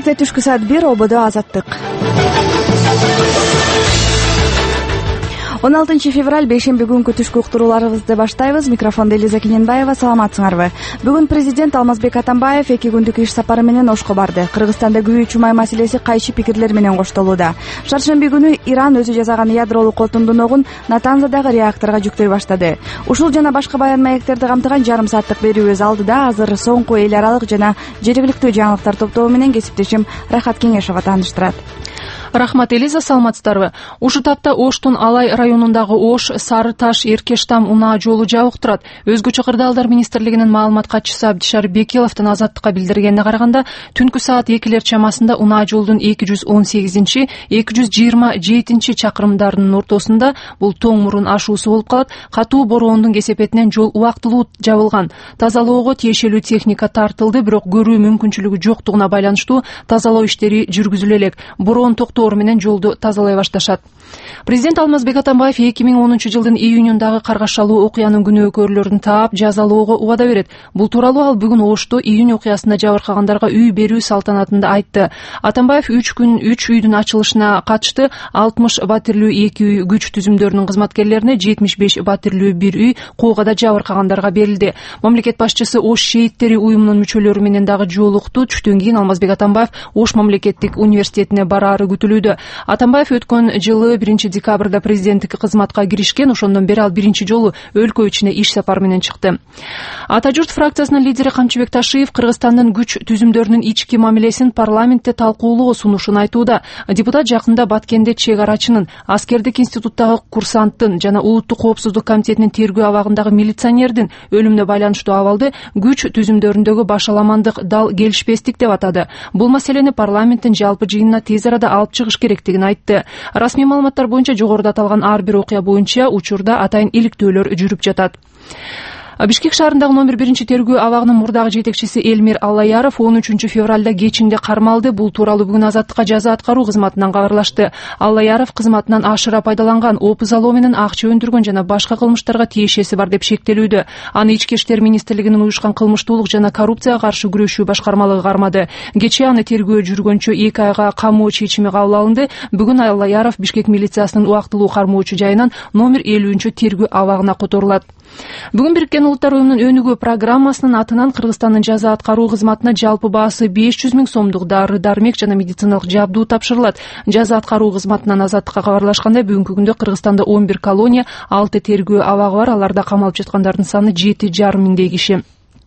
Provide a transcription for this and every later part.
Кече түшкү саат 1 ободо Азаттык. 16 февраль бейшемби күнкү түшкү уктурууларыбызды баштайбыз. Микрофонду Элиза Кененбаева. Саламатсыңарбы? Бүгүн президент Алмазбек Атамбаев 2 күндүк иш сапары менен Ошко барды. Кыргызстанда күйүүчү май маселеси кайчы пикирлер менен коштолууда. Шаршемби күнү Иран өзү жасаган ядролук отундуногун Натанзадагы реакторго жүктөй баштады. Ушул жана башка баян маектерди камтыган жарым сааттык берүүбүз алдыда. Азыр соңку эл аралык жана жергиликтүү жаңылыктар топтоо менен кесиптешим Рахат Кеңешова тааныштырат. Рахмат, Элиза, саламатсыздарбы? Ушу тапта Оштун Алай районундагы Ош Сары Таш Эркештам унаа жолу жабык турат. Өзгөчө Кырдаалдар министрлигинин маалымат катчысы Абдишар Бекиловдун Азаттыкка билдиргенине караганда, түнкү саат 2 чамасында унаа жолдун 218, 227 чакырымдарынын ортосунда бул тоң мурун ашуусу болуп калат. Катуу бороондун кесепетинен жол убактылуу жабылган. Тазалоого тиешелүү техника тартылды, бирок көрүү мүмкүнчүлүгү жоктугуна байланыштуу тазалоо иштери жүргүзүлө элек. Бороон токтоо менен жолду тазалай башташат. Президент Алмазбек Атамбаев 2010 жылдын июнюндагы каргашалуу окуянын күнөөкөрлөрүн таап, жазалоого убада берет. Бул тууралуу ал бүгүн Ошто июнь окуясында жабыркагандарга үй берүү салтанатында айтты. Атамбаев 3 үйдүн ачылышына катышты. 60 батирлүү 2 үй күч түзүмдөрүнүн кызматкерлерине, 75 батирлүү 1 үй Куугада жабыркагандарга берилди. Мамлекет башчысы Ош шейиттери уюмунун мүчөлөрү менен дагы жолукту. Түштөн кийин Алмазбек Атамбаев Ош мамлекеттик университетине бараары күтүлүүдө. Атамбаев өткөн жылы 1 декабрда президенттик кызматка киришкен. Ошондон бери ал биринчи жолу өлкө ичине иш сапары менен чыкты. Ата журт фракциясынын лидери Камчыбек Ташиев Кыргызстандын күч түзүмдөрүнүн ички мамилесин парламентте талкуулоого сунушун айтууда. Депутат жакында Баткенде чек арачынын, аскердик институттагы курсанттын жана улуттук коопсуздук комитетинин тергөө абагындагы милиционердин өлүмүнө байланыштуу абалды күч түзүмдөрүндөгү башаламандык дал келишпестик деп атады. Бул маселени парламенттин жалпы жыйынына тез арада алып чыгыш керектигин айтты. Расмий маалыматтар боюнча жогоруда аталган ар бир окуя боюнча учурда атайын иликтөөлөр жүрүп жатат. Бишкек шаарындагы номер 1 тергөө абагынын мурдагы жетекчиси Элмир Аллаяров 13 февралда кечинде кармалды. Бул тууралуу бүгүн Азаттыкка жаза аткаруу кызматынан кабарлашты. Аллаяров кызматынан ашыра пайдаланган, опуз алуу менен акча өндүргөн жана башка кылмыштарга тиешеси бар деп шектелүүдө. Аны Ички иштер министрлигинин уюшкан кылмыштуулук жана коррупцияга каршы күрөшүү башкармалыгы кармады. Кечээ аны тергөө жүргөнчө 2 айга камоо чечими кабыл алынды. Бүгүн Аллаяров Бишкек милициясынын убактылуу кармоочу жайынан номер 50 тергөө абагына которулат. Бүгүн Бириккен Улуттар уюмунун өнүгүү программасынын атынан Кыргызстандын жаза аткаруу кызматына жалпы баасы 500 000 сомдук дары-дармек жана медициналык жабдуу тапшырылат. Жаза аткаруу кызматынан Азаттыкка кабарлашкандай, бүгүнкү күндө Кыргызстанда 11 колония, 6 тергөө абагы бар. Аларда камалып жаткандардын саны 7,5 миңдей киши.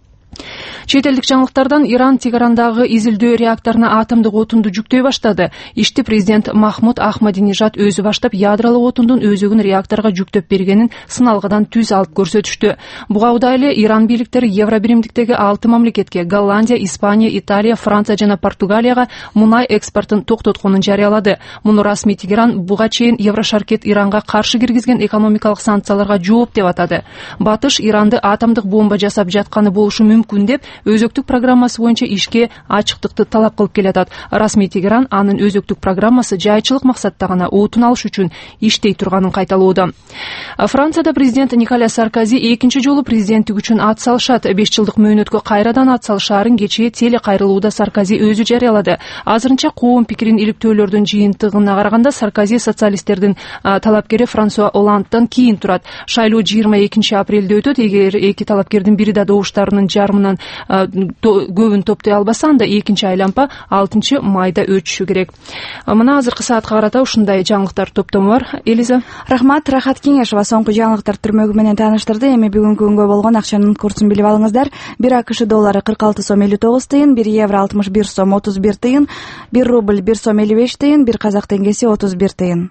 Чет элдик жаңылыктардан Иран Тегерандагы изилдөө реакторуна атомдук отунду жүктөй баштады. Ишти президент Махмуд Ахмадинежад өзү баштап, ядролук отундун өзөгүн реакторго жүктөп бергенин сыналгыдан түз алып көрсөтүштү. Буга удай эле Иран бийликтери Евробиримдиктеги 6 мамлекетке Голландия, Испания, Италия, Франция жана Португалияга мунай экспортун токтотконун жарыялады. Муну расмий Тегеран буга чейин Еврошаркет Иранга каршы киргизген экономикалык санкцияларга жооп деп атады. Батыш Иранды атомдук бомба жасап жатканы болушу мүмкүн деп өзөктүк программасы боюнча ишке ачыктыкты талап кылып келатат. Расмий Тегеран анын өзөктүк программасы жайчылык максатта гана отун алыш үчүн иштей турганын кайталоодо. Францияда президент Николя Саркози экинчи жолу президенттик үчүн ат салышат. 5 жылдык мөөнөткө кайрадан ат салышаарын кечээ теле кайрылууда Саркози өзү жарыялады. Азырынча коом пикирин иликтөөлөрдүн жыйынтыгына караганда Саркози социалисттердин талапкери Франсуа Оландтан кийин турат. Шайлоо 22 апрелде өтөт. Эгер эки талапкердин бири да добуштарынын жарымынан көбүн топтой албаса, анда экинчи айлампа 6 майда өтүшү керек. Мына азыркы саатка карата ушундай жаңылыктар топтому бар. Элиза. Рахмат, Рахат Кеңешова соңку жаңылыктар түрмөгү менен тааныштырды. Эми бүгүнкү күнгө болгон акчанын курсун билип алыңыздар. 1 АКШ доллары 46 сом 59 тыйын, 1 евро 61 сом 31 тыйын, 1 рубль 1 сом 55 тыйын, 1 казак теңгеси 31 тыйын.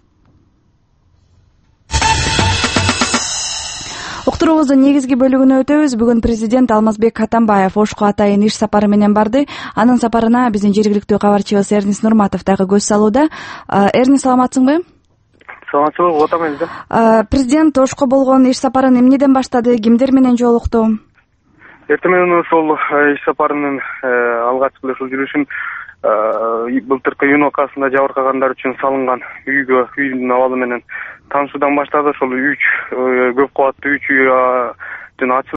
Уктуруубуздун негизги бөлүгүнө өтөбүз. Бүгүн президент Алмазбек Атамбаев Ошко атайын иш сапары менен барды. Анын сапарына биздин жергиликтүү кабарчыбыз Эрнис Нурматов дагы көз салууда. Эрнис, саламатсыңбы? Саламатсызбы, отам эле. Президент Ошко болгон иш сапарын эмнеден баштады, кимдер менен жолукту? Эртең менен ошол иш сапарынын алгачкы ушул жүрүшүн былтыркы июнь окуясында жабыркагандар үчүн салынган үйдүн абалы менен таанышуудан баштады. Ошол 3 көп кабаттуу 3 үйдүн